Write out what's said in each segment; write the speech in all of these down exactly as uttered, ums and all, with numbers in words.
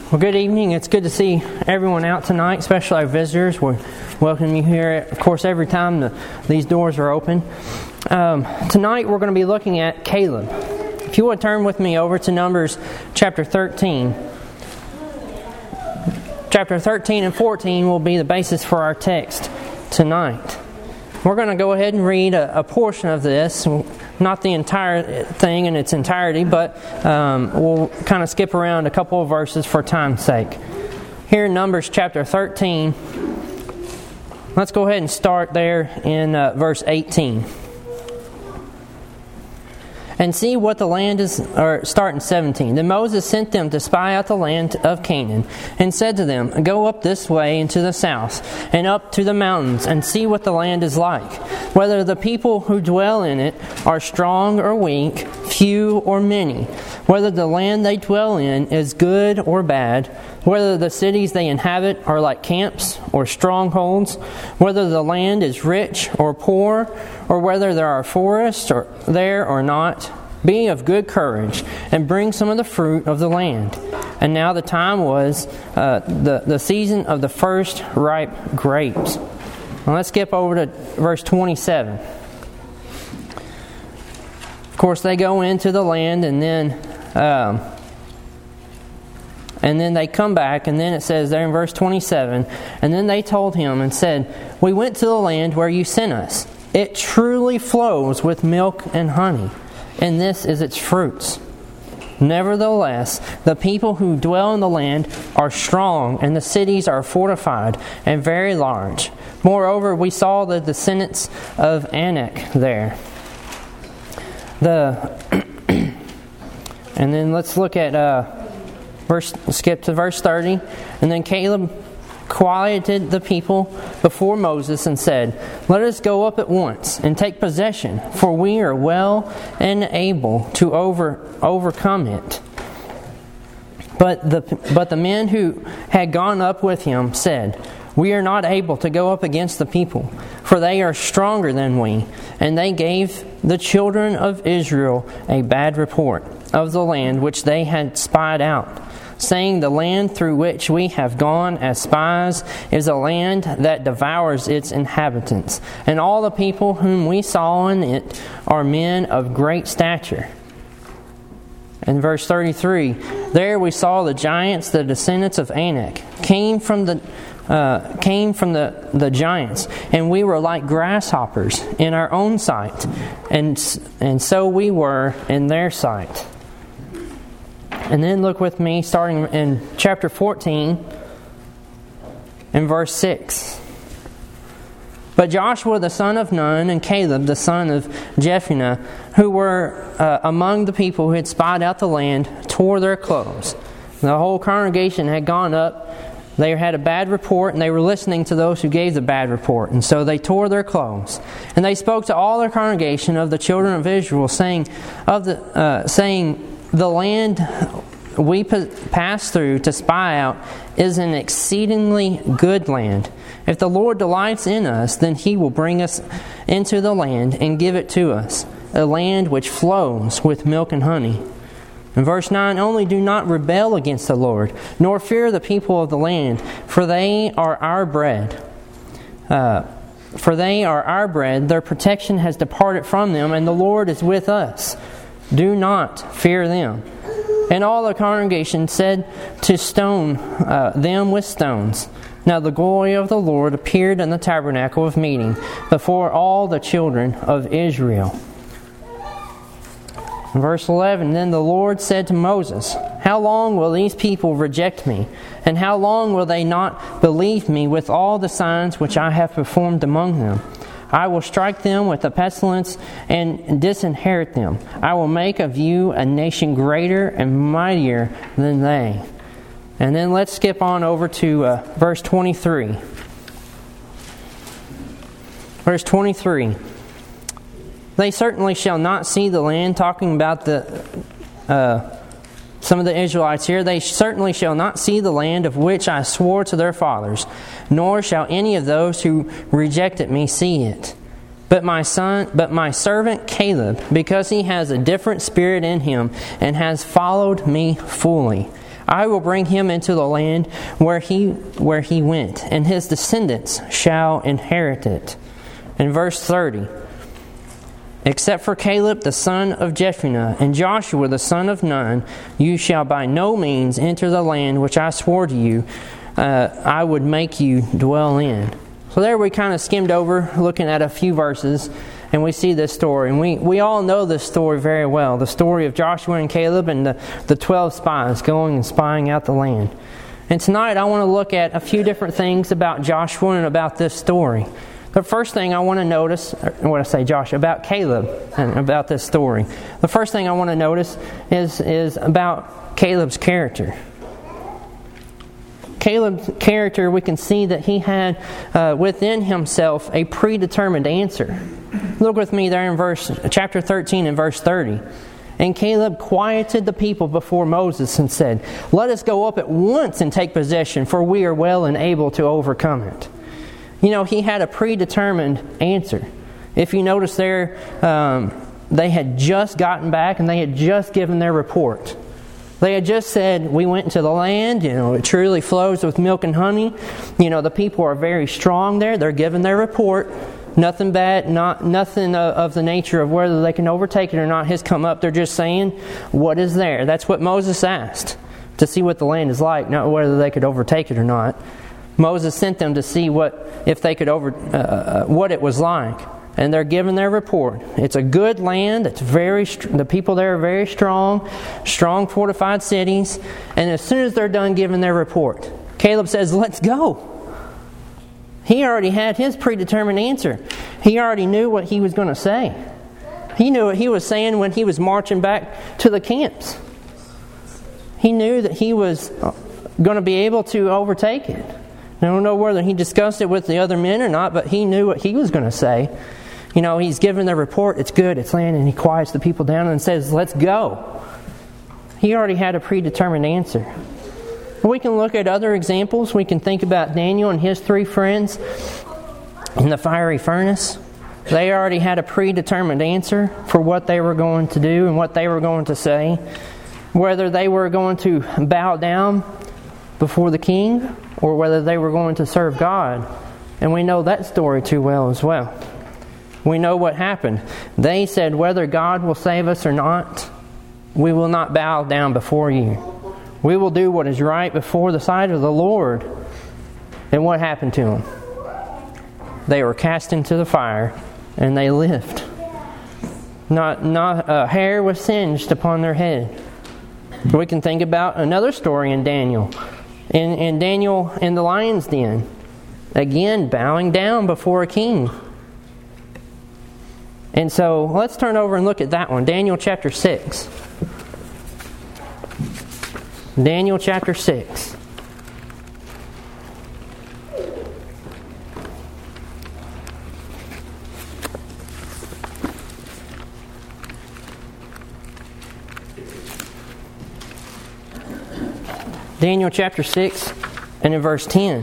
Well, good evening. It's good to see everyone out tonight, especially our visitors. We welcome you here, of course, every time the, these doors are open. Um, tonight we're going to be looking at Caleb. If you would turn with me over to Numbers chapter thirteen. Chapter thirteen and fourteen will be the basis for our text tonight. We're going to go ahead and read a, a portion of this, not the entire thing in its entirety, but um, we'll kind of skip around a couple of verses for time's sake. Here in Numbers chapter thirteen, let's go ahead and start there in uh, verse eighteen. And see what the land is, or start in seventeen. Then Moses sent them to spy out the land of Canaan, and said to them, Go up this way into the south, and up to the mountains, and see what the land is like, whether the people who dwell in it are strong or weak, few or many, whether the land they dwell in is good or bad, whether the cities they inhabit are like camps or strongholds, whether the land is rich or poor, or whether there are forests or there or not. Be of good courage, and bring some of the fruit of the land. And now the time was uh, the, the season of the first ripe grapes. Now let's skip over to verse twenty-seven. Of course, they go into the land, and then um, and then they come back, and then it says there in verse twenty-seven, and then they told him and said, We went to the land where you sent us. It truly flows with milk and honey, and this is its fruits. Nevertheless, the people who dwell in the land are strong, and the cities are fortified and very large. Moreover, we saw the descendants of Anak there. The and then let's look at uh, verse. Skip to verse thirty, and then Caleb quieted the people before Moses and said, Let us go up at once and take possession, for we are well and able to over overcome it. But the but the men who had gone up with him said, We are not able to go up against the people, for they are stronger than we. And they gave the children of Israel a bad report of the land which they had spied out, saying, The land through which we have gone as spies is a land that devours its inhabitants, and all the people whom we saw in it are men of great stature. In verse thirty-three, there we saw the giants, the descendants of Anak, came from the uh, came from the, the giants, and we were like grasshoppers in our own sight, and and so we were in their sight. And then look with me, starting in chapter fourteen, in verse six. But Joshua the son of Nun and Caleb the son of Jephunneh, who were uh, among the people who had spied out the land, tore their clothes. The whole congregation had gone up. They had a bad report, and they were listening to those who gave the bad report. And so they tore their clothes. And they spoke to all their congregation of the children of Israel, saying, of the uh, saying, The land we passed through to spy out is an exceedingly good land. If the Lord delights in us, then He will bring us into the land and give it to us, a land which flows with milk and honey. In verse nine, Only do not rebel against the Lord, nor fear the people of the land, for they are our bread. Uh, for they are our bread, their protection has departed from them, and the Lord is with us. Do not fear them. And all the congregation said to stone uh, them with stones. Now the glory of the Lord appeared in the tabernacle of meeting before all the children of Israel. In verse eleven, Then the Lord said to Moses, How long will these people reject me? And how long will they not believe me with all the signs which I have performed among them? I will strike them with a pestilence and disinherit them. I will make of you a nation greater and mightier than they. And then let's skip on over to uh, verse twenty-three. Verse twenty-three. They certainly shall not see the land, talking about the uh, some of the Israelites here. They certainly shall not see the land of which I swore to their fathers, nor shall any of those who rejected me see it. But my son, but my servant Caleb, because he has a different spirit in him and has followed me fully, I will bring him into the land where he where he went, and his descendants shall inherit it. In verse thirty, except for Caleb the son of Jephunneh and Joshua the son of Nun, you shall by no means enter the land which I swore to you, uh, I would make you dwell in. So there we kind of skimmed over, looking at a few verses, and we see this story. And we, we all know this story very well. The story of Joshua and Caleb and the, the twelve spies going and spying out the land. And tonight I want to look at a few different things about Joshua and about this story. The first thing I want to notice, what I say Joshua, about Caleb and about this story. The first thing I want to notice is, is about Caleb's character. Caleb's character, we can see that he had uh, within himself a predetermined answer. Look with me there in verse chapter thirteen and verse thirty. And Caleb quieted the people before Moses and said, "Let us go up at once and take possession, for we are well and able to overcome it." You know, he had a predetermined answer. If you notice there, um, they had just gotten back and they had just given their report. They had just said, we went into the land, you know, it truly flows with milk and honey. You know, the people are very strong there. They're giving their report. Nothing bad, not nothing of the nature of whether they can overtake it or not has come up. They're just saying, what is there? That's what Moses asked, to see what the land is like, not whether they could overtake it or not. Moses sent them to see what if they could over uh, what it was like. And they're giving their report. It's a good land. It's very the people there are very strong, strong fortified cities. And as soon as they're done giving their report, Caleb says, "Let's go." He already had his predetermined answer. He already knew what he was going to say. He knew what he was saying when he was marching back to the camps. He knew that he was going to be able to overtake it. I don't know whether he discussed it with the other men or not, but he knew what he was going to say. You know, he's giving the report, it's good, it's landing, and he quiets the people down and says, "Let's go." He already had a predetermined answer. We can look at other examples. We can think about Daniel and his three friends in the fiery furnace. They already had a predetermined answer for what they were going to do and what they were going to say. Whether they were going to bow down before the king or whether they were going to serve God. And we know that story too well as well. We know what happened. They said, whether God will save us or not, we will not bow down before you. We will do what is right before the sight of the Lord. And what happened to them? They were cast into the fire and they lived. Not, not a hair was singed upon their head. We can think about another story in Daniel. In, in Daniel in the lion's den. Again, bowing down before a king. And so let's turn over and look at that one. Daniel chapter six. Daniel chapter six. Daniel chapter six and in verse ten.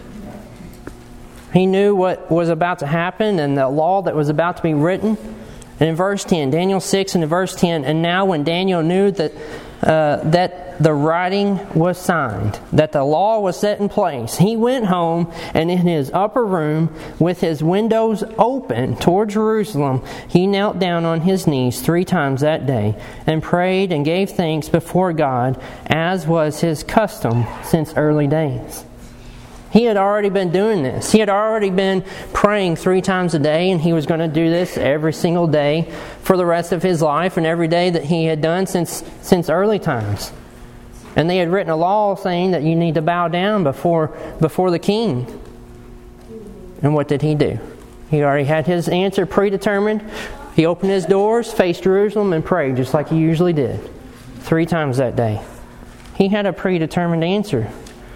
He knew what was about to happen and the law that was about to be written. And in verse ten, Daniel six and in verse ten, and now when Daniel knew that uh, that the writing was signed, that the law was set in place, he went home, and in his upper room, with his windows open toward Jerusalem, he knelt down on his knees three times that day, and prayed and gave thanks before God, as was his custom since early days. He had already been doing this. He had already been praying three times a day, and he was going to do this every single day for the rest of his life and every day that he had done since since early times. And they had written a law saying that you need to bow down before before the king. And what did he do? He already had his answer predetermined. He opened his doors, faced Jerusalem, and prayed just like he usually did. Three times that day. He had a predetermined answer.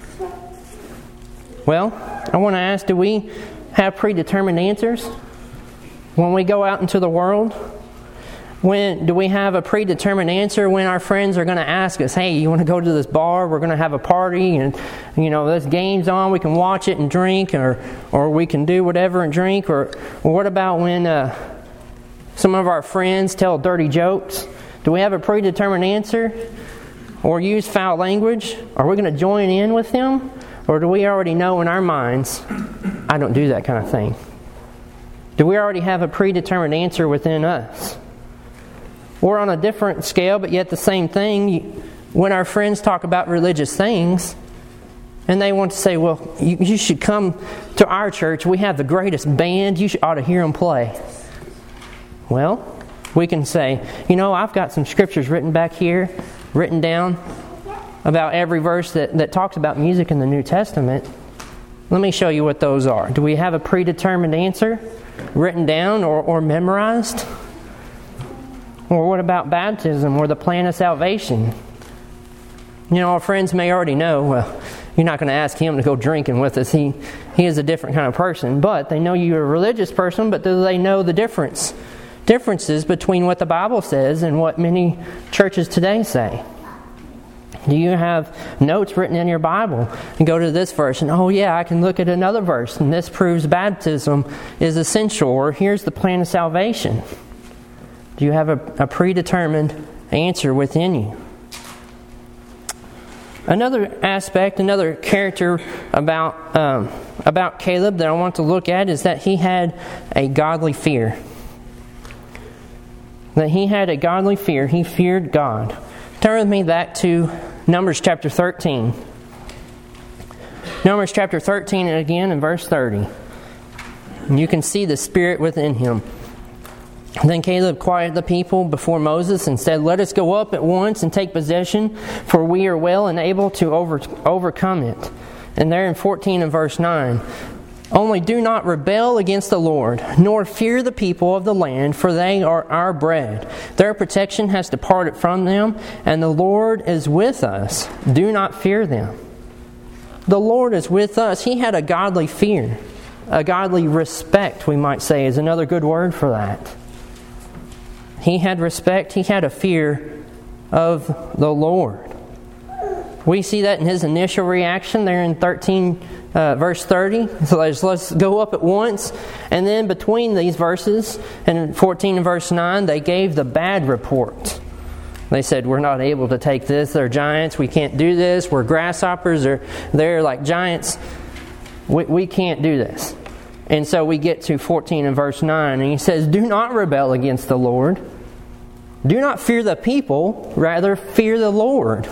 Well, I want to ask, do we have predetermined answers when we go out into the world? When do we have a predetermined answer when our friends are going to ask us, hey, you want to go to this bar? We're going to have a party and, you know, there's games on. We can watch it and drink, or or we can do whatever and drink. Or, or what about when uh, some of our friends tell dirty jokes? Do we have a predetermined answer? or use foul language? Are we going to join in with them? Or do we already know in our minds, I don't do that kind of thing? Do we already have a predetermined answer within us? Or on a different scale, but yet the same thing, when our friends talk about religious things, and they want to say, well, you, you should come to our church. We have the greatest band. You should, ought to hear them play. Well, we can say, you know, I've got some scriptures written back here, written down about every verse that, that talks about music in the New Testament. Let me show you what those are. Do we have a predetermined answer written down or, or memorized? Or what about baptism or the plan of salvation? You know, our friends may already know, well, you're not going to ask him to go drinking with us. He he is a different kind of person. But they know you're a religious person, but do they know the difference? Differences between what the Bible says and what many churches today say? Do you have notes written in your Bible and go to this verse and, oh yeah, I can look at another verse and this proves baptism is essential, or here's the plan of salvation? Do you have a, a predetermined answer within you? Another aspect, another character about um, about Caleb that I want to look at is that he had a godly fear. That he had a godly fear. He feared God. Turn with me back to Numbers chapter thirteen. Numbers chapter thirteen, and again in verse thirty. And you can see the spirit within him. Then Caleb quieted the people before Moses and said, let us go up at once and take possession, for we are well and able to over, overcome it. And there in fourteen and verse nine, only do not rebel against the Lord, nor fear the people of the land, for they are our bread. Their protection has departed from them, and the Lord is with us. Do not fear them. The Lord is with us. He had a godly fear. A godly respect, we might say, is another good word for that. He had respect. He had a fear of the Lord. We see that in his initial reaction there in thirteen, uh, verse thirty. So let's, let's go up at once. And then between these verses, and in fourteen and verse nine, they gave the bad report. They said, we're not able to take this. They're giants. We can't do this. We're grasshoppers. They're, they're like giants. We, we can't do this. And so we get to fourteen and verse nine, and he says, do not rebel against the Lord. Do not fear the people, rather fear the Lord.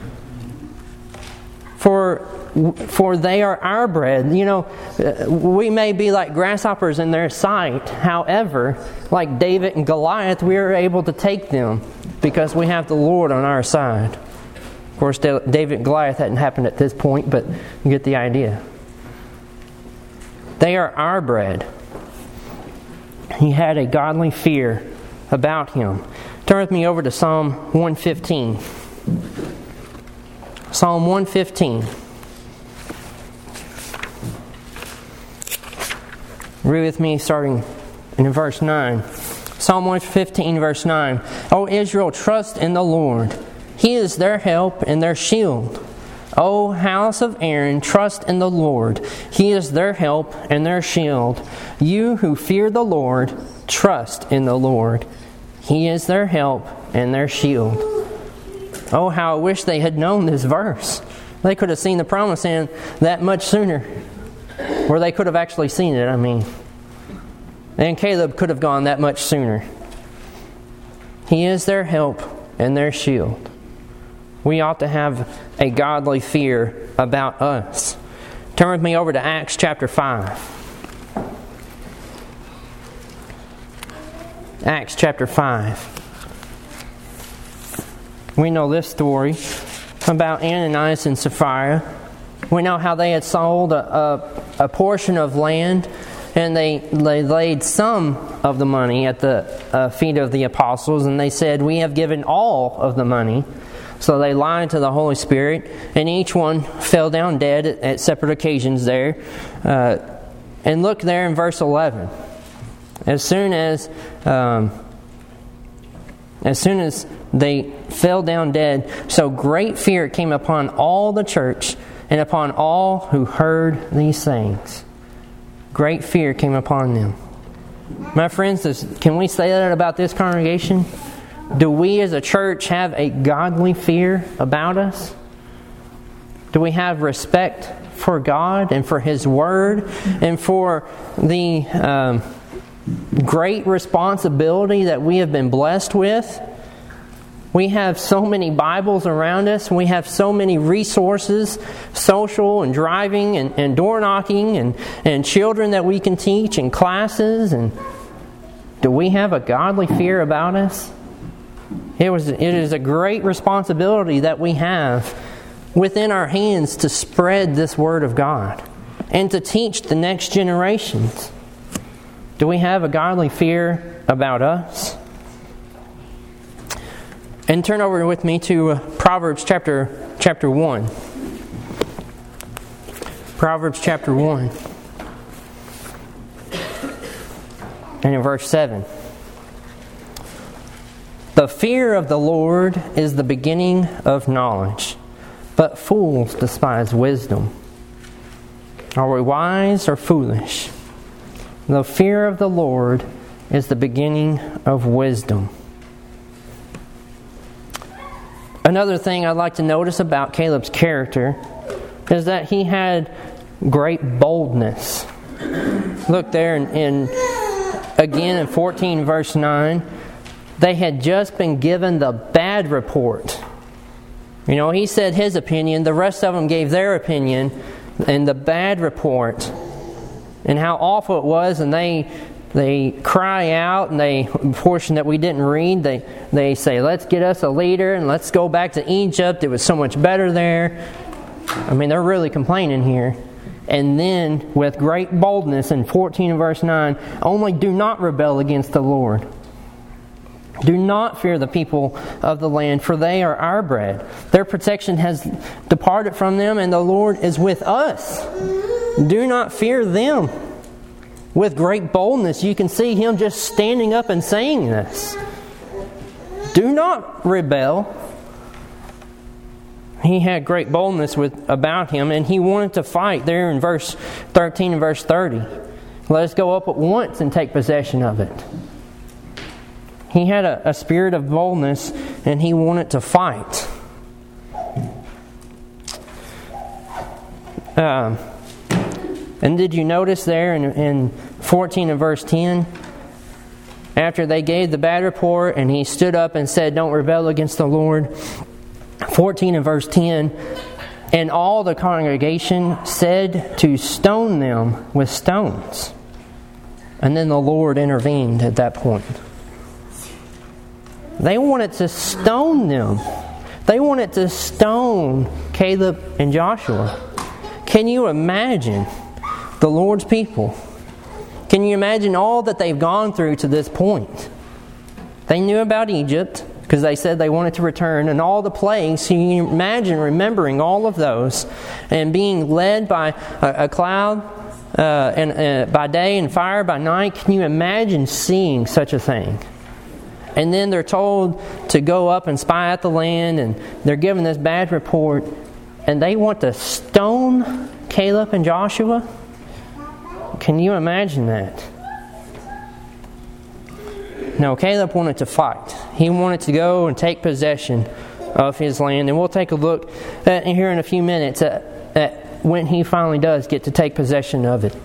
For for they are our bread. You know, we may be like grasshoppers in their sight. However, like David and Goliath, we are able to take them because we have the Lord on our side. Of course, David and Goliath hadn't happened at this point, but you get the idea. They are our bread. He had a godly fear about him. Turn with me over to Psalm one fifteen. Psalm one fifteen. Read with me starting in verse nine. Psalm one fifteen, verse nine. O Israel, trust in the Lord. He is their help and their shield. O house of Aaron, trust in the Lord. He is their help and their shield. You who fear the Lord, trust in the Lord. He is their help and their shield. Oh, how I wish they had known this verse. They could have seen the promised land that much sooner. Or they could have actually seen it, I mean. And Caleb could have gone that much sooner. He is their help and their shield. We ought to have a godly fear about us. Turn with me over to Acts chapter five. Acts chapter five. We know this story about Ananias and Sapphira. We know how they had sold a, a, a portion of land, and they, they laid some of the money at the uh, feet of the apostles, and they said, we have given all of the money. So they lied to the Holy Spirit, and each one fell down dead at, at separate occasions there. Uh, and look there in verse eleven. As soon as um, as soon as they fell down dead, so great fear came upon all the church and upon all who heard these things. Great fear came upon them. My friends, can we say that about this congregation? Do we as a church have a godly fear about us? Do we have respect for God and for His Word and for the um, great responsibility that we have been blessed with? We have so many Bibles around us. We have so many resources, social and driving and, and door knocking and, and children that we can teach and classes. And do we have a godly fear about us? It was. It is a great responsibility that we have within our hands to spread this Word of God and to teach the next generations. Do we have a godly fear about us? And turn over with me to Proverbs chapter chapter one. Proverbs chapter one. And in verse seven. The fear of the Lord is the beginning of knowledge, but fools despise wisdom. Are we wise or foolish? The fear of the Lord is the beginning of wisdom. Another thing I'd like to notice about Caleb's character is that he had great boldness. Look there in, in again in fourteen verse nine. They had just been given the bad report. You know, he said his opinion, the rest of them gave their opinion, and the bad report, and how awful it was, and they they cry out, and they, portion that we didn't read, they, they say, let's get us a leader, and let's go back to Egypt, it was so much better there. I mean, they're really complaining here. And then, with great boldness, in fourteen verse nine, only do not rebel against the Lord. Do not fear the people of the land, for they are our bread. Their protection has departed from them, and the Lord is with us. Do not fear them. With great boldness, you can see him just standing up and saying this. Do not rebel. He had great boldness with about him, and he wanted to fight there in verse thirteen and verse thirty. Let us go up at once and take possession of it. He had a, a spirit of boldness, and he wanted to fight. Um, and did you notice there in, in fourteen and verse ten? After they gave the bad report, and he stood up and said, don't rebel against the Lord. fourteen and verse ten, and all the congregation said to stone them with stones. And then the Lord intervened at that point. They wanted to stone them. They wanted to stone Caleb and Joshua. Can you imagine the Lord's people? Can you imagine all that they've gone through to this point? They knew about Egypt because they said they wanted to return, and all the plagues. Can you imagine remembering all of those and being led by a, a cloud uh, and uh, by day and fire by night? Can you imagine seeing such a thing? And then they're told to go up and spy out the land, and they're given this bad report, and they want to stone Caleb and Joshua? Can you imagine that? No, Caleb wanted to fight. He wanted to go and take possession of his land. And we'll take a look at, here in a few minutes at, at when he finally does get to take possession of it.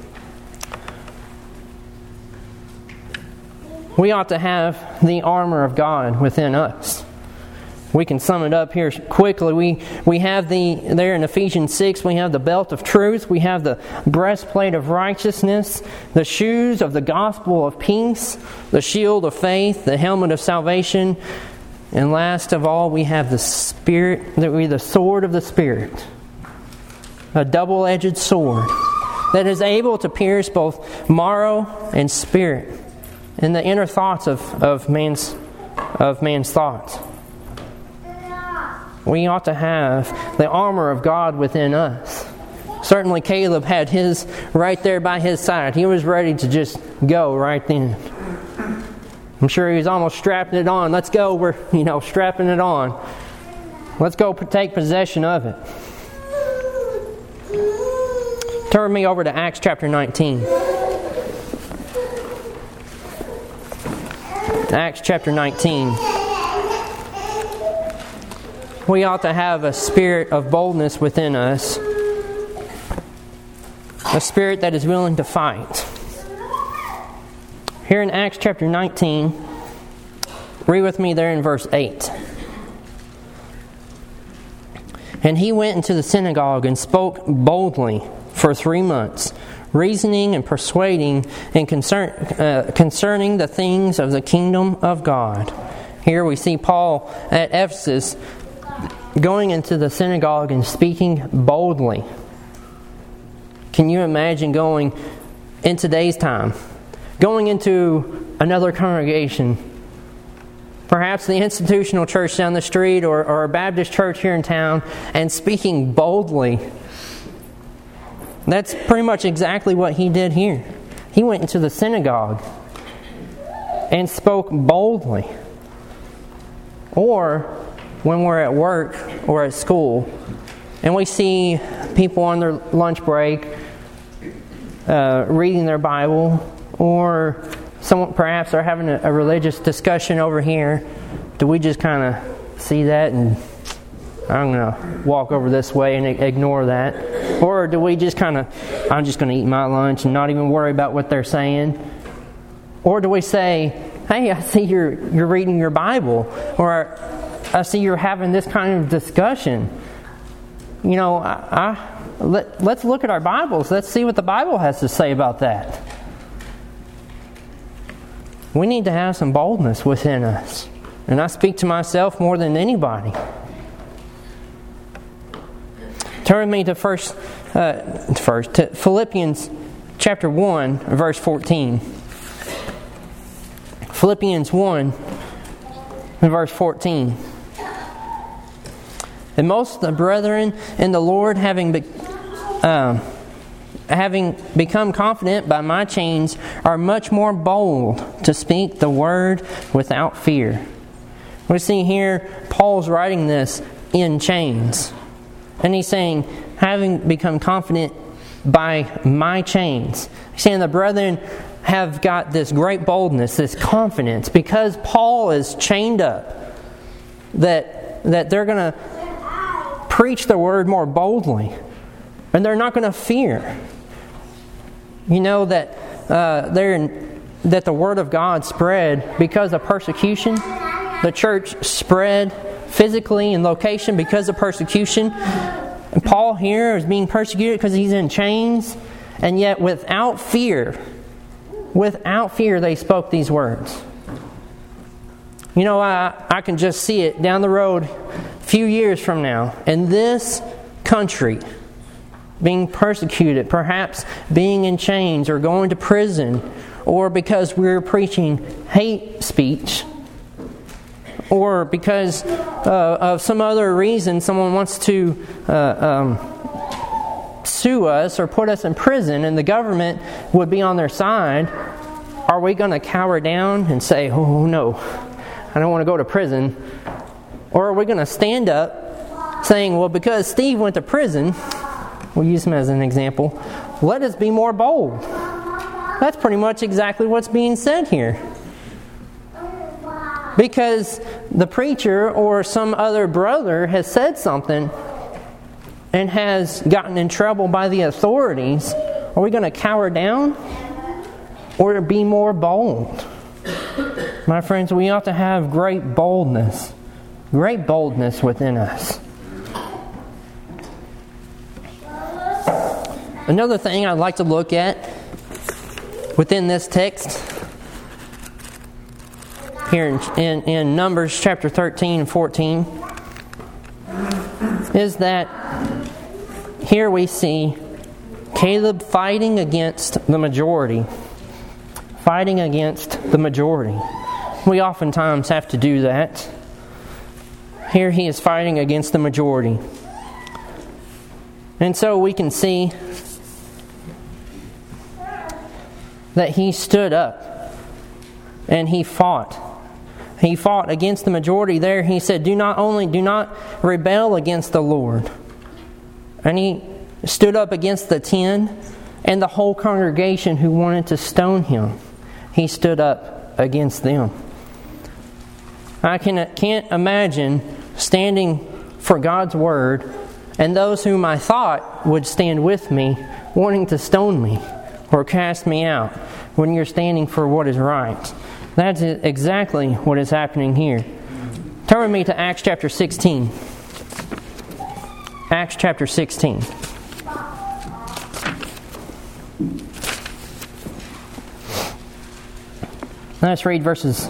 We ought to have the armor of God within us. We can sum it up here quickly. We we have the, there in Ephesians six, we have the belt of truth. We have the breastplate of righteousness, the shoes of the gospel of peace, the shield of faith, the helmet of salvation, and last of all, we have the spirit, the, the sword of the Spirit. A double-edged sword that is able to pierce both marrow and spirit, and the inner thoughts of, of man's of man's thoughts. We ought to have the armor of God within us. Certainly Caleb had his right there by his side. He was ready to just go right then. I'm sure he was almost strapping it on. Let's go, we're you know strapping it on. Let's go take possession of it. Turn me over to Acts chapter nineteen. Acts chapter nineteen. we ought to have a spirit of boldness within us. A spirit that is willing to fight. Here in Acts chapter nineteen, read with me there in verse eight. And he went into the synagogue and spoke boldly for three months, reasoning and persuading and concern, uh, concerning the things of the kingdom of God. Here we see Paul at Ephesus going into the synagogue and speaking boldly. Can you imagine going in today's time, going into another congregation, perhaps the institutional church down the street or, or a Baptist church here in town, and speaking boldly? That's pretty much exactly what he did here. He went into the synagogue and spoke boldly. Or when we're at work or at school and we see people on their lunch break uh, reading their Bible, or someone perhaps are having a, a religious discussion over here, do we just kind of see that and I'm going to walk over this way and ignore that? Or do we just kind of, I'm just going to eat my lunch and not even worry about what they're saying? Or do we say, hey, I see you're you're reading your Bible, or I see you're having this kind of discussion. You know, I, I, let, let's look at our Bibles. Let's see what the Bible has to say about that. We need to have some boldness within us. And I speak to myself more than anybody. Turn me to first, uh, first to Philippians chapter one, verse fourteen. Philippians one, verse fourteen. And most of the brethren in the Lord, having be, um, having become confident by my chains, are much more bold to speak the word without fear. We see here Paul's writing this in chains. And he's saying, having become confident by my chains. He's saying the brethren have got this great boldness, this confidence, because Paul is chained up, that, that they're going to preach the word more boldly. And they're not going to fear. You know that uh, they're in, that the word of God spread because of persecution. The church spread physically in location because of persecution. And Paul here is being persecuted because he's in chains, and yet without fear, without fear they spoke these words. You know, I, I can just see it down the road a few years from now, in this country being persecuted, perhaps being in chains or going to prison, or because we're preaching hate speech, or because uh, of some other reason someone wants to uh, um, sue us or put us in prison and the government would be on their side. Are we going to cower down and say, oh no, I don't want to go to prison? Or are we going to stand up saying, well, because Steve went to prison, we'll use him as an example, let us be more bold? That's pretty much exactly what's being said here. Because the preacher or some other brother has said something and has gotten in trouble by the authorities, are we going to cower down or be more bold? My friends, we ought to have great boldness, great boldness within us. Another thing I'd like to look at within this text here in, in, in Numbers chapter thirteen and fourteen is that here we see Caleb fighting against the majority. Fighting against the majority. We oftentimes have to do that. Here he is fighting against the majority. And so we can see that he stood up and he fought. He fought against the majority there. He said, do not only do not rebel against the Lord. And he stood up against the ten and the whole congregation who wanted to stone him. He stood up against them. I can, can't imagine standing for God's word, and those whom I thought would stand with me, wanting to stone me or cast me out, when you're standing for what is right. That's exactly what is happening here. Turn with me to Acts chapter sixteen. Acts chapter sixteen. Let's read verses.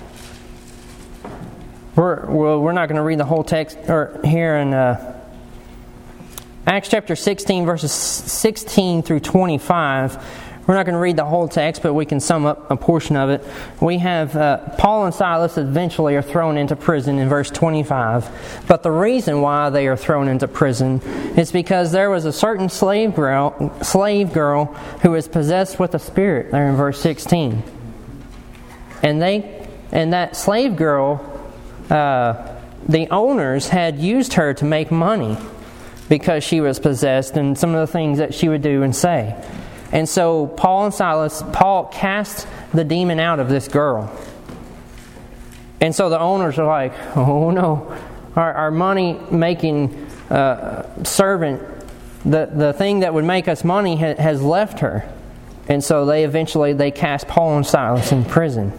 We're well, we're not going to read the whole text or here in uh, Acts chapter sixteen, verses sixteen through twenty-five. We're not going to read the whole text, but we can sum up a portion of it. We have uh, Paul and Silas eventually are thrown into prison in verse twenty-five. But the reason why they are thrown into prison is because there was a certain slave girl, slave girl who was possessed with a spirit, there in verse sixteen. And they, and that slave girl, uh, the owners had used her to make money because she was possessed and some of the things that she would do and say. And so Paul and Silas, Paul cast the demon out of this girl. And so the owners are like, oh no, our, our money-making uh, servant, the, the thing that would make us money ha- has left her. And so they eventually, they cast Paul and Silas in prison.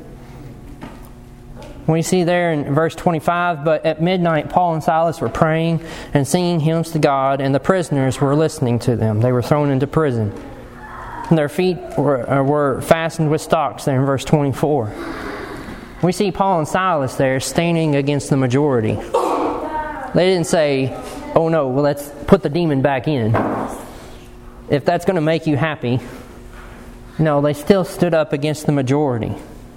We see there in verse twenty-five, but at midnight Paul and Silas were praying and singing hymns to God, and the prisoners were listening to them. They were thrown into prison. And their feet were, were fastened with stocks there in verse twenty-four. We see Paul and Silas there standing against the majority. They didn't say, oh no, well let's put the demon back in, if that's going to make you happy. No, they still stood up against the majority.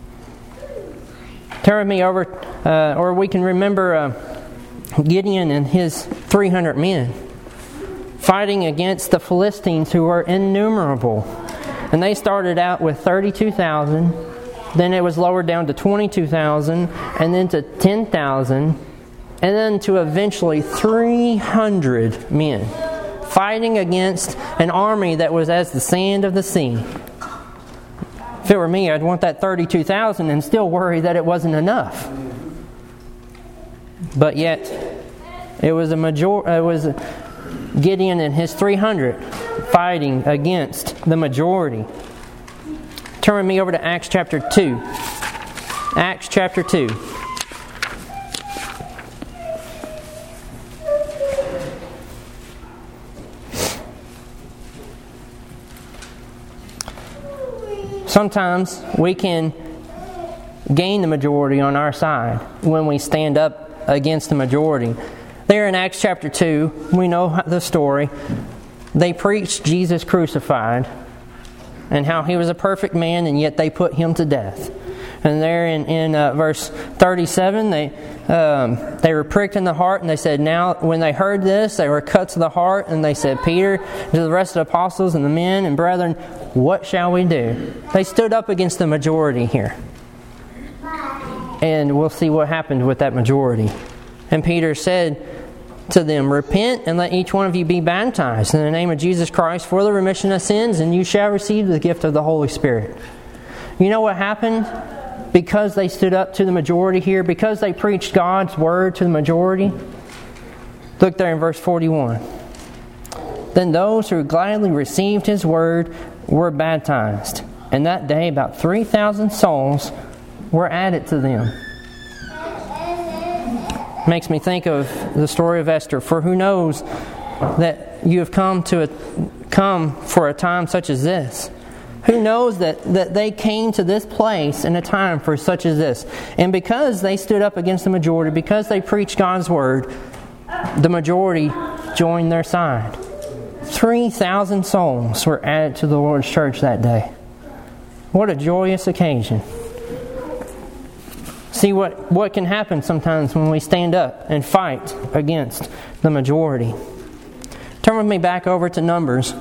Turn me over, uh, or we can remember uh, Gideon and his three hundred men fighting against the Philistines, who were innumerable. And they started out with thirty-two thousand, then it was lowered down to twenty-two thousand, and then to ten thousand, and then to eventually three hundred men fighting against an army that was as the sand of the sea. If it were me, I'd want that thirty-two thousand and still worry that it wasn't enough. But yet, it was a major. It was Gideon and his three hundred fighting against the majority. Turn me over to Acts chapter two. Acts chapter two. Sometimes we can gain the majority on our side when we stand up against the majority. There in Acts chapter two, we know the story. They preached Jesus crucified and how he was a perfect man, and yet they put him to death. And there in, in uh, verse thirty-seven, they um, they were pricked in the heart, and they said, now when they heard this, they were cut to the heart, and they said, Peter, to the rest of the apostles and the men and brethren, what shall we do? They stood up against the majority here. And we'll see what happened with that majority. And Peter said to them, repent and let each one of you be baptized in the name of Jesus Christ for the remission of sins, and you shall receive the gift of the Holy Spirit. You know what happened? Because they stood up to the majority here, because they preached God's word to the majority. Look there in verse forty-one. Then those who gladly received his word were baptized, and that day about three thousand souls were added to them. Makes me think of the story of Esther. For who knows that you have come to a, come for a time such as this? Who knows that, that they came to this place in a time for such as this? And because they stood up against the majority, because they preached God's word, the majority joined their side. three thousand souls were added to the Lord's church that day. What a joyous occasion. See what, what can happen sometimes when we stand up and fight against the majority. Turn with me back over to Numbers.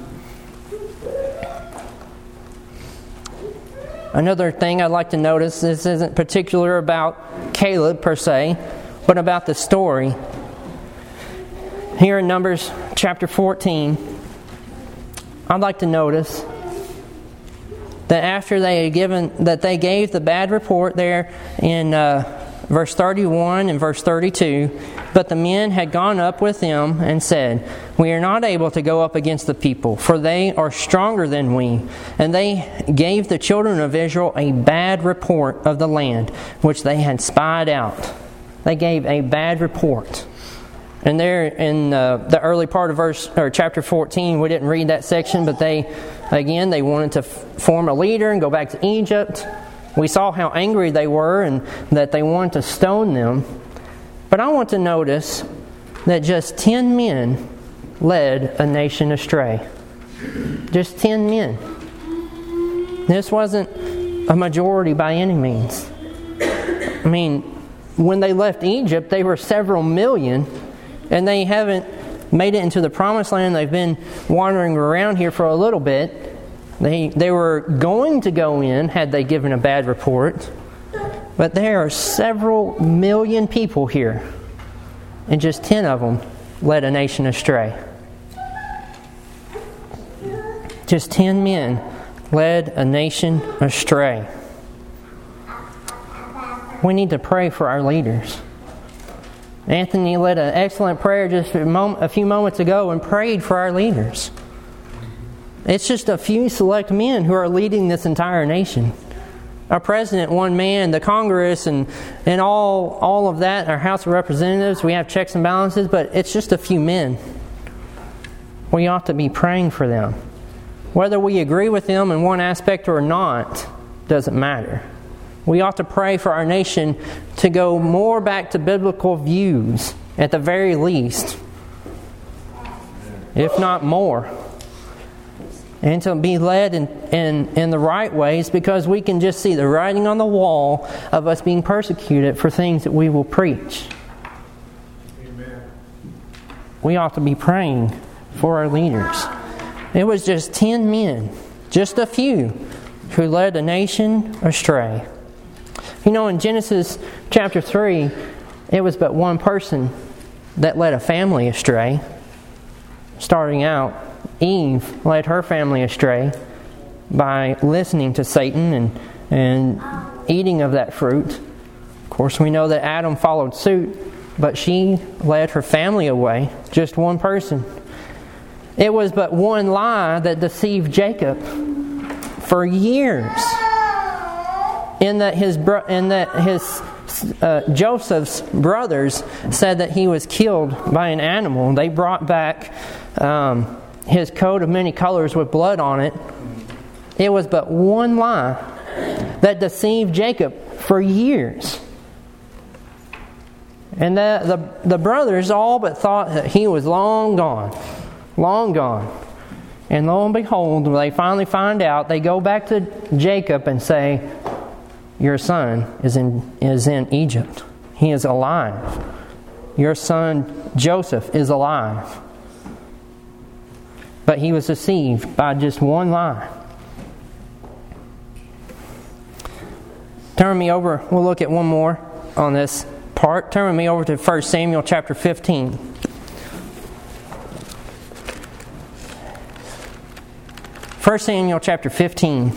Another thing I'd like to notice, this isn't particular about Caleb per se, but about the story. Here in Numbers chapter fourteen, I'd like to notice that after they had given, that they gave the bad report there in uh, verse thirty-one and verse thirty-two, but the men had gone up with them and said, we are not able to go up against the people, for they are stronger than we. And they gave the children of Israel a bad report of the land which they had spied out. They gave a bad report. And there in uh, the early part of verse or chapter fourteen, we didn't read that section, but they, again, they wanted to f- form a leader and go back to Egypt. We saw how angry they were and that they wanted to stone them. But I want to notice that just ten men led a nation astray. Just ten men. This wasn't a majority by any means. I mean, when they left Egypt, they were several million. And they haven't made it into the promised land. They've been wandering around here for a little bit. They they were going to go in had they given a bad report. But there are several million people here. And just ten of them led a nation astray. Just ten men led a nation astray. We need to pray for our leaders. Anthony led an excellent prayer just a, moment, a few moments ago and prayed for our leaders. It's just a few select men who are leading this entire nation. Our president, one man, the Congress, and, and all, all of that, our House of Representatives, we have checks and balances, but it's just a few men. We ought to be praying for them. Whether we agree with them in one aspect or not, doesn't matter. We ought to pray for our nation to go more back to biblical views, at the very least, if not more. And to be led in, in, in the right ways, because we can just see the writing on the wall of us being persecuted for things that we will preach. Amen. We ought to be praying for our leaders. It was just ten men, just a few, who led a nation astray. You know, in Genesis chapter three, it was but one person that led a family astray. Starting out, Eve led her family astray by listening to Satan and, and eating of that fruit. Of course, we know that Adam followed suit, but she led her family away. Just one person. It was but one lie that deceived Jacob for years. In that his bro- in that his uh, Joseph's brothers said that he was killed by an animal. They brought back um, his coat of many colors with blood on it. It was but one lie that deceived Jacob for years. And the, the, the brothers all but thought that he was long gone. Long gone. And lo and behold, when they finally find out, they go back to Jacob and say, your son is in is in Egypt. He is alive. Your son Joseph is alive. But he was deceived by just one lie. Turn me over. We'll look at one more on this part. Turn me over to First Samuel chapter fifteen. First Samuel chapter fifteen.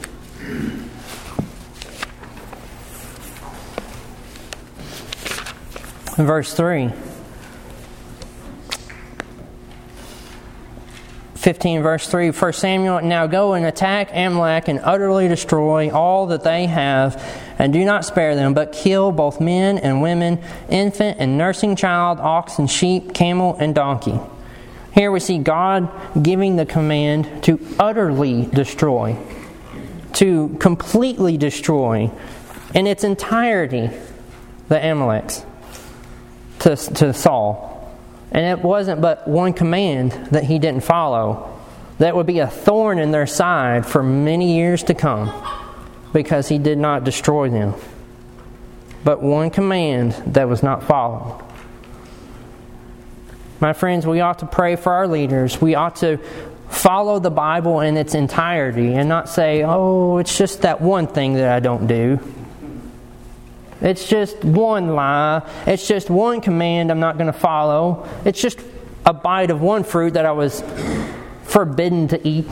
Verse three. fifteen verse three. First Samuel, now go and attack Amalek and utterly destroy all that they have, and do not spare them, but kill both men and women, infant and nursing child, ox and sheep, camel and donkey. Here we see God giving the command to utterly destroy, to completely destroy in its entirety the Amaleks. To, to Saul. And it wasn't but one command that he didn't follow that would be a thorn in their side for many years to come, because he did not destroy them. But one command that was not followed. My friends, we ought to pray for our leaders. We ought to follow the Bible in its entirety and not say, oh, it's just that one thing that I don't do. It's just one lie. It's just one command I'm not going to follow. It's just a bite of one fruit that I was forbidden to eat.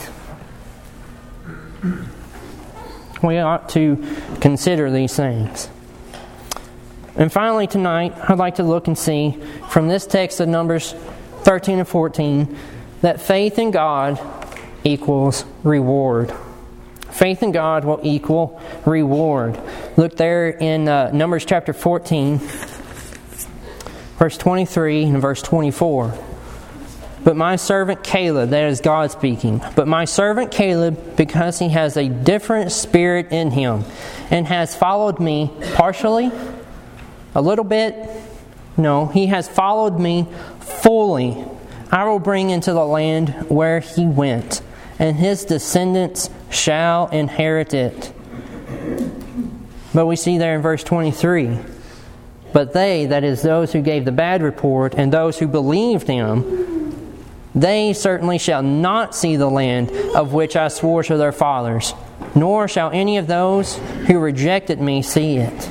We ought to consider these things. And finally tonight, I'd like to look and see from this text of Numbers thirteen and fourteen that faith in God equals reward. Faith in God will equal reward. Look there in uh, Numbers chapter fourteen, verse twenty-three and verse twenty-four. But my servant Caleb, that is God speaking, but my servant Caleb, because he has a different spirit in him, and has followed me partially, a little bit, no, he has followed me fully, I will bring into the land where he went, and his descendants shall inherit it. But we see there in verse twenty-three, but they, that is those who gave the bad report, and those who believed him, they certainly shall not see the land of which I swore to their fathers, nor shall any of those who rejected me see it.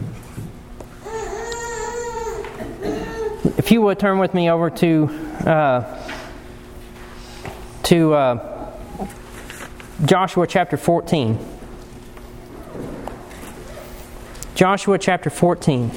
If you would turn with me over to uh, to uh, Joshua chapter fourteen. Joshua chapter fourteen.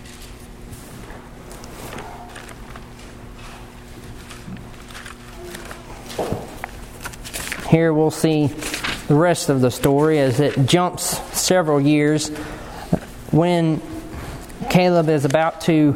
Here we'll see the rest of the story as it jumps several years when Caleb is about to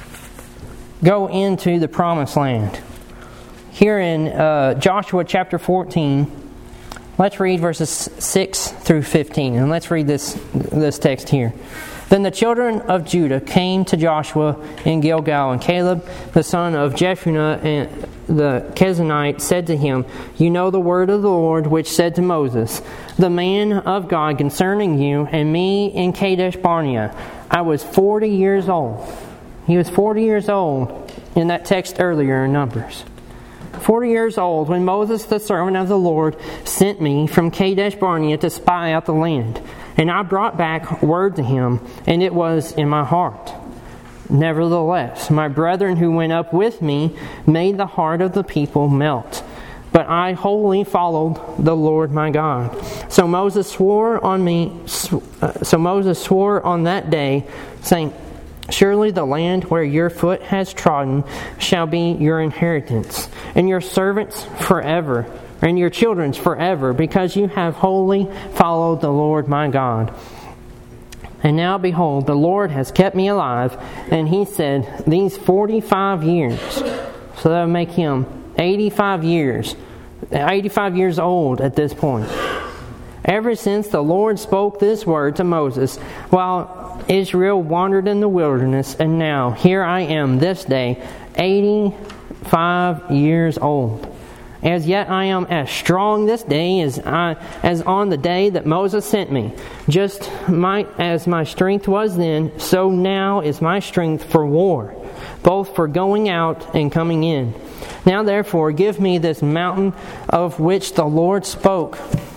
go into the promised land. Here in uh, Joshua chapter fourteen, let's read verses six through fifteen. And let's read this, this text here. Then the children of Judah came to Joshua in Gilgal, and Caleb, the son of Jephunneh, and the Kenizzite, said to him, You know the word of the Lord, which said to Moses, the man of God, concerning you and me in Kadesh Barnea. I was forty years old. He was forty years old in that text earlier in Numbers. Forty years old when Moses, the servant of the Lord, sent me from Kadesh Barnea to spy out the land. And I brought back word to him, and it was in my heart. Nevertheless, my brethren who went up with me made the heart of the people melt. But I wholly followed the Lord my God. So Moses swore on me. So Moses swore on that day, saying, Surely the land where your foot has trodden shall be your inheritance, and your servants forever, and your children's forever, because you have wholly followed the Lord my God. And now behold, the Lord has kept me alive, and he said, these forty-five years, so that would make him eighty-five years, eighty-five years old at this point. Ever since the Lord spoke this word to Moses, while Israel wandered in the wilderness, and now here I am this day, eighty-five years old. As yet I am as strong this day as I, as on the day that Moses sent me. Just my, as my strength was then, so now is my strength for war, both for going out and coming in. Now therefore give me this mountain of which the Lord spoke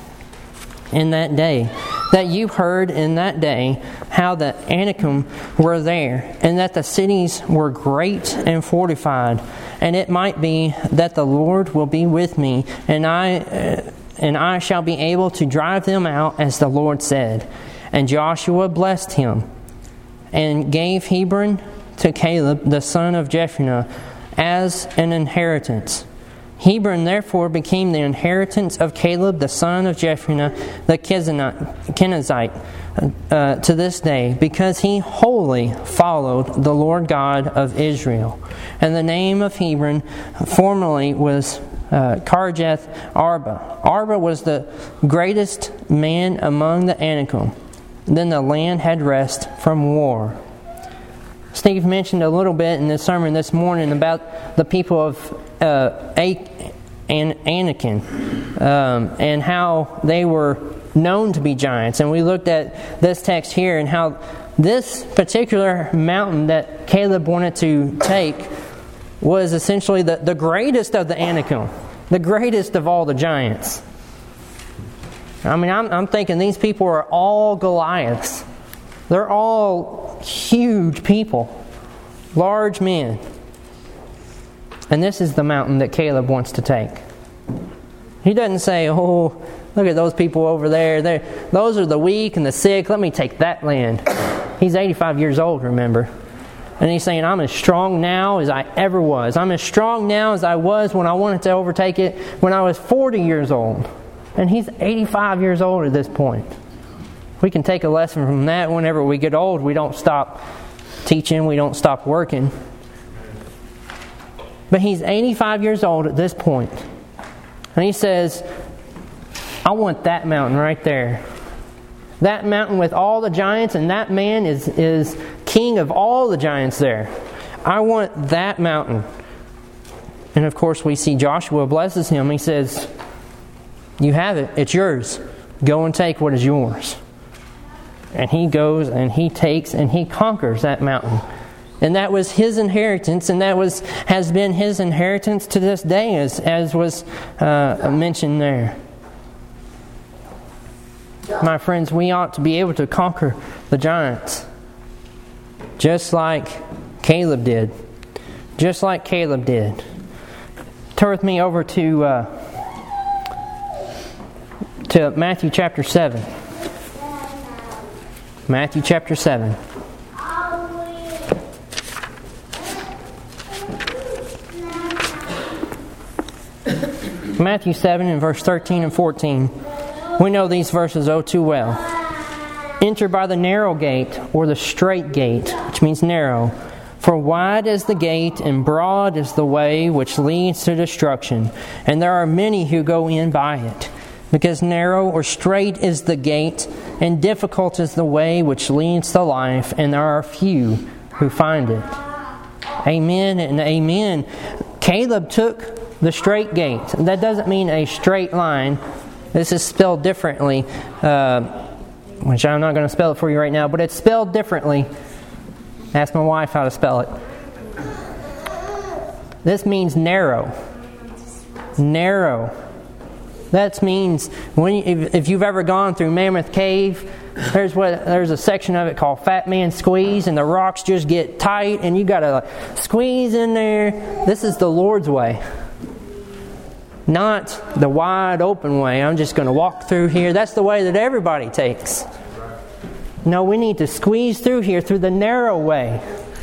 in that day, that you heard in that day how the Anakim were there, and that the cities were great and fortified. And it might be that the Lord will be with me, and I uh, and I shall be able to drive them out, as the Lord said. And Joshua blessed him, and gave Hebron to Caleb the son of Jephunneh as an inheritance. Hebron therefore became the inheritance of Caleb the son of Jephunneh the Kenizzite uh, to this day, because he wholly followed the Lord God of Israel. And the name of Hebron formerly was uh, Kirjath Arba. Arba was the greatest man among the Anakim. Then the land had rest from war. Steve mentioned a little bit in the sermon this morning about the people of uh, An- Anakim um, and how they were known to be giants. And we looked at this text here and how this particular mountain that Caleb wanted to take was essentially the, the greatest of the Anakim, the greatest of all the giants. I mean, I'm, I'm thinking these people are all Goliaths. They're all huge people, large men. And this is the mountain that Caleb wants to take. He doesn't say, oh, look at those people over there. They're, those are the weak and the sick. Let me take that land. He's eighty-five years old, remember. And he's saying, I'm as strong now as I ever was. I'm as strong now as I was when I wanted to overtake it when I was forty years old. And he's eighty-five years old at this point. We can take a lesson from that. Whenever we get old, we don't stop teaching, we don't stop working. But he's eighty-five years old at this point. And he says, I want that mountain right there. That mountain with all the giants, and that man is, is king of all the giants there. I want that mountain. And of course we see Joshua blesses him. He says, you have it. It's yours. Go and take what is yours. And he goes and he takes and he conquers that mountain. And that was his inheritance, and that was has been his inheritance to this day, as, as was uh, mentioned there. My friends, we ought to be able to conquer the giants. Just like Caleb did. Just like Caleb did. Turn with me over to uh, to Matthew chapter seven. Matthew chapter seven. Matthew seven and verse thirteen and fourteen. We know these verses oh too well. Enter by the narrow gate, or the straight gate, which means narrow. For wide is the gate, and broad is the way which leads to destruction, and there are many who go in by it. Because narrow or straight is the gate, and difficult is the way which leads to life, and there are few who find it. Amen and amen. Caleb took the straight gate. That doesn't mean a straight line. This is spelled differently, uh, which I'm not going to spell it for you right now, but it's spelled differently. Ask my wife how to spell it. This means narrow. Narrow. That means when you, if, if you've ever gone through Mammoth Cave, there's what there's a section of it called Fat Man Squeeze, and the rocks just get tight, and you got to like, squeeze in there. This is the Lord's way. Not the wide open way. I'm just going to walk through here. That's the way that everybody takes. No, we need to squeeze through here through the narrow way.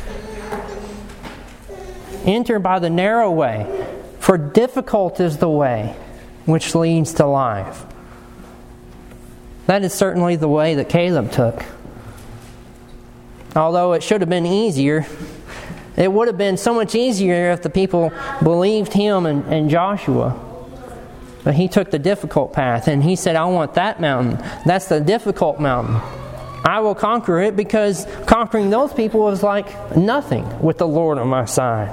Enter by the narrow way. For difficult is the way which leads to life. That is certainly the way that Caleb took. Although it should have been easier. It would have been so much easier if the people believed him and, and Joshua. But he took the difficult path, and he said, I want that mountain. That's the difficult mountain. I will conquer it, because conquering those people was like nothing with the Lord on my side.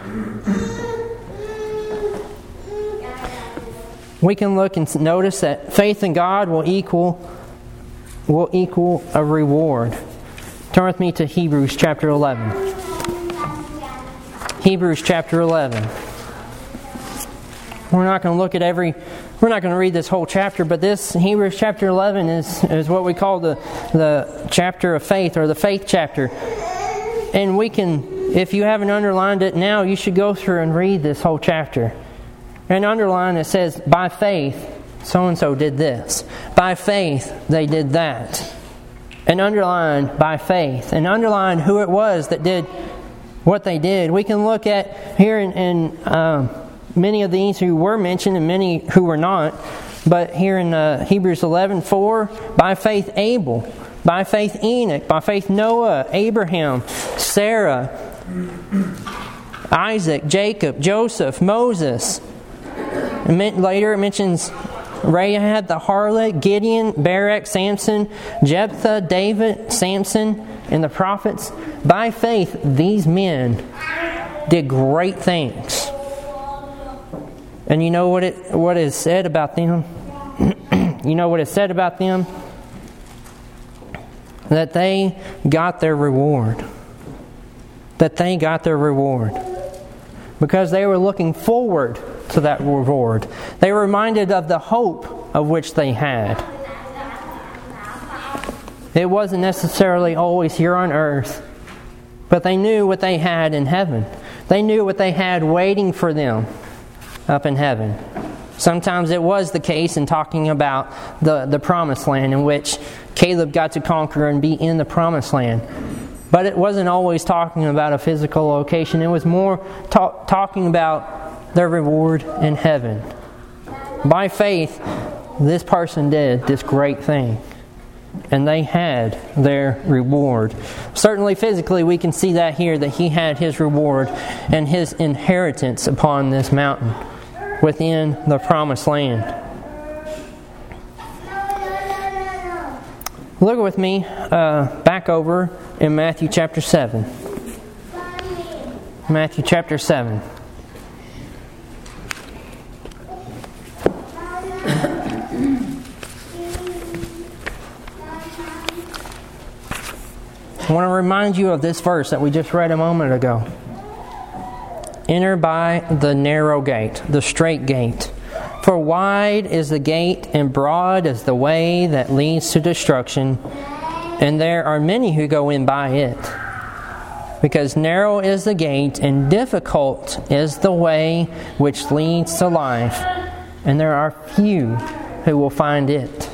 We can look and notice that faith in God will equal will equal a reward. Turn with me to Hebrews chapter eleven. Hebrews chapter eleven. We're not going to look at every, we're not going to read this whole chapter, but this Hebrews chapter eleven is, is what we call the, the chapter of faith, or the faith chapter. And we can, if you haven't underlined it now, you should go through and read this whole chapter. And underline it says, by faith, so-and-so did this. By faith, they did that. And underline, by faith. And underline who it was that did what they did. We can look at here in... in um, many of these who were mentioned and many who were not. But here in uh, Hebrews eleven four, by faith Abel, by faith Enoch, by faith Noah, Abraham, Sarah, Isaac, Jacob, Joseph, Moses. And later it mentions Rahab the harlot, Gideon, Barak, Samson, Jephthah, David, Samson, and the prophets. By faith these men did great things. And you know what it what is said about them? You know what is said about them? That they got their reward. That they got their reward. Because they were looking forward to that reward. They were reminded of the hope of which they had. It wasn't necessarily always here on earth, but they knew what they had in heaven. They knew what they had waiting for them up in heaven. Sometimes it was the case in talking about the, the promised land, in which Caleb got to conquer and be in the promised land. But it wasn't always talking about a physical location. It was more ta- talking about their reward in heaven. By faith, this person did this great thing. And they had their reward. Certainly physically we can see that here, that he had his reward and his inheritance upon this mountain within the promised land. Look with me uh, back over in Matthew chapter seven. Matthew chapter seven. I want to remind you of this verse that we just read a moment ago. Enter by the narrow gate, the straight gate. For wide is the gate and broad is the way that leads to destruction, and there are many who go in by it. Because narrow is the gate and difficult is the way which leads to life, and there are few who will find it.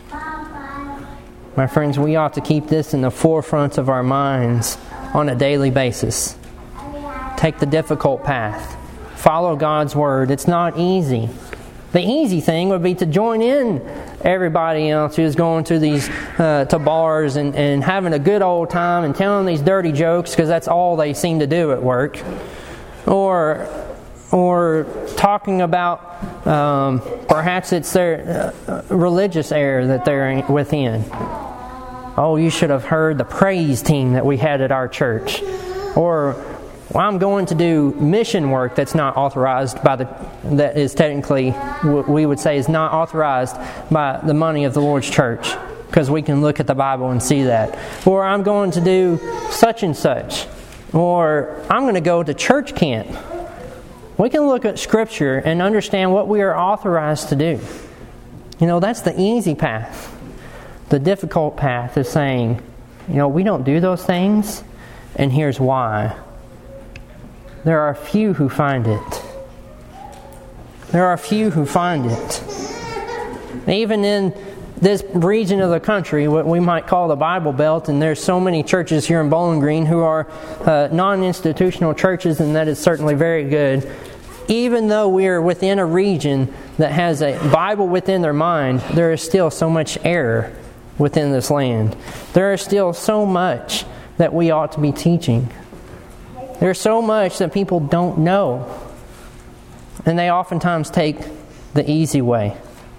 My friends, we ought to keep this in the forefront of our minds on a daily basis. Take the difficult path. Follow God's Word. It's not easy. The easy thing would be to join in everybody else who's going to these uh, to bars and, and having a good old time and telling these dirty jokes because that's all they seem to do at work. Or or talking about um, perhaps it's their uh, religious error that they're within. Oh, you should have heard the praise team that we had at our church. Or, well, I'm going to do mission work that's not authorized by the, that is technically, we would say, is not authorized by the money of the Lord's church. Because we can look at the Bible and see that. Or I'm going to do such and such. Or I'm going to go to church camp. We can look at Scripture and understand what we are authorized to do. You know, that's the easy path. The difficult path is saying, you know, we don't do those things, and here's why. There are few who find it. There are few who find it. Even in this region of the country, what we might call the Bible Belt, and there's so many churches here in Bowling Green who are uh, non-institutional churches, and that is certainly very good. Even though we are within a region that has a Bible within their mind, there is still so much error within this land. There is still so much that we ought to be teaching. There's so much that people don't know. And they oftentimes take the easy way.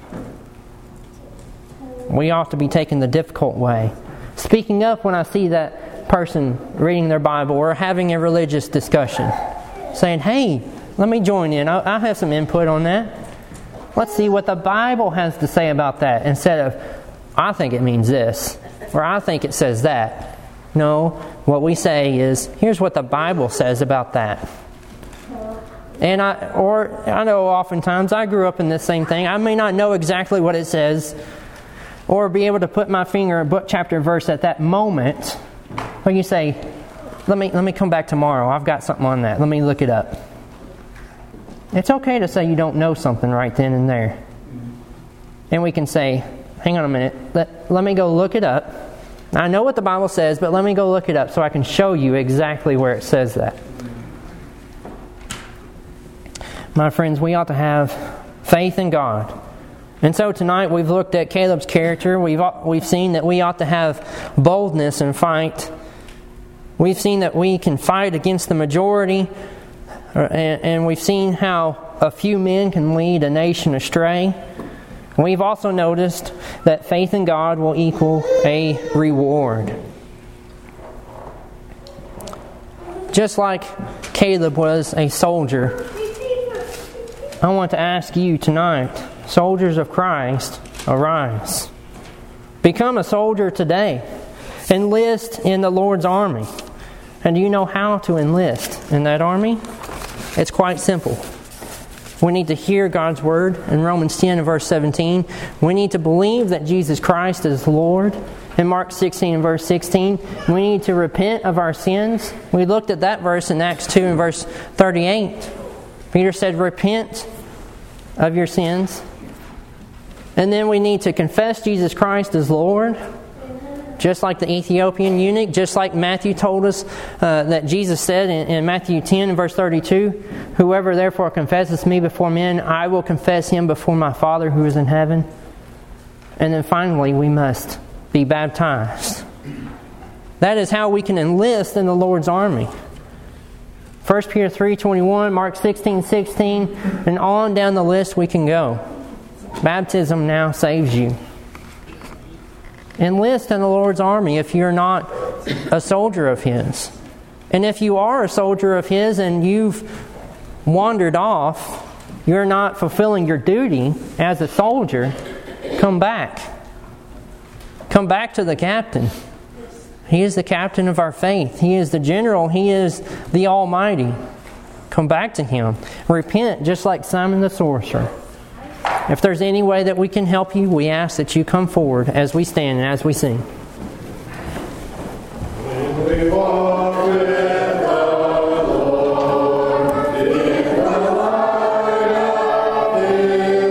We ought to be taking the difficult way. Speaking up when I see that person reading their Bible or having a religious discussion. Saying, hey, let me join in. I, I have some input on that. Let's see what the Bible has to say about that. Instead of, I think it means this. Or I think it says that. No, what we say is, here's what the Bible says about that. And I, or I know oftentimes I grew up in this same thing. I may not know exactly what it says, or be able to put my finger in book, chapter, verse at that moment. But you say, let me let me come back tomorrow. I've got something on that. Let me look it up. It's okay to say you don't know something right then and there. And we can say, hang on a minute, let, let me go look it up. I know what the Bible says, but let me go look it up so I can show you exactly where it says that. My friends, we ought to have faith in God. And so tonight we've looked at Caleb's character. We've we've seen that we ought to have boldness and fight. We've seen that we can fight against the majority. And, and we've seen how a few men can lead a nation astray. We've also noticed that faith in God will equal a reward. Just like Caleb was a soldier, I want to ask you tonight, soldiers of Christ, arise. Become a soldier today. Enlist in the Lord's army. And do you know how to enlist in that army? It's quite simple. We need to hear God's Word in Romans ten and verse seventeen. We need to believe that Jesus Christ is Lord. In Mark sixteen and verse sixteen, we need to repent of our sins. We looked at that verse in Acts two and verse thirty-eight. Peter said, repent of your sins. And then we need to confess Jesus Christ as Lord. just like the Ethiopian eunuch, just like Matthew told us uh, that Jesus said in, in Matthew ten, verse thirty-two, "Whoever therefore confesses me before men, I will confess him before my Father who is in heaven." And then finally, we must be baptized. That is how we can enlist in the Lord's army. First Peter three twenty-one, Mark sixteen sixteen, and on down the list we can go. Baptism now saves you. Enlist in the Lord's army if you're not a soldier of His. And if you are a soldier of His and you've wandered off, you're not fulfilling your duty as a soldier, come back. Come back to the captain. He is the captain of our faith. He is the general. He is the Almighty. Come back to Him. Repent just like Simon the sorcerer. If there's any way that we can help you, we ask that you come forward as we stand and as we sing.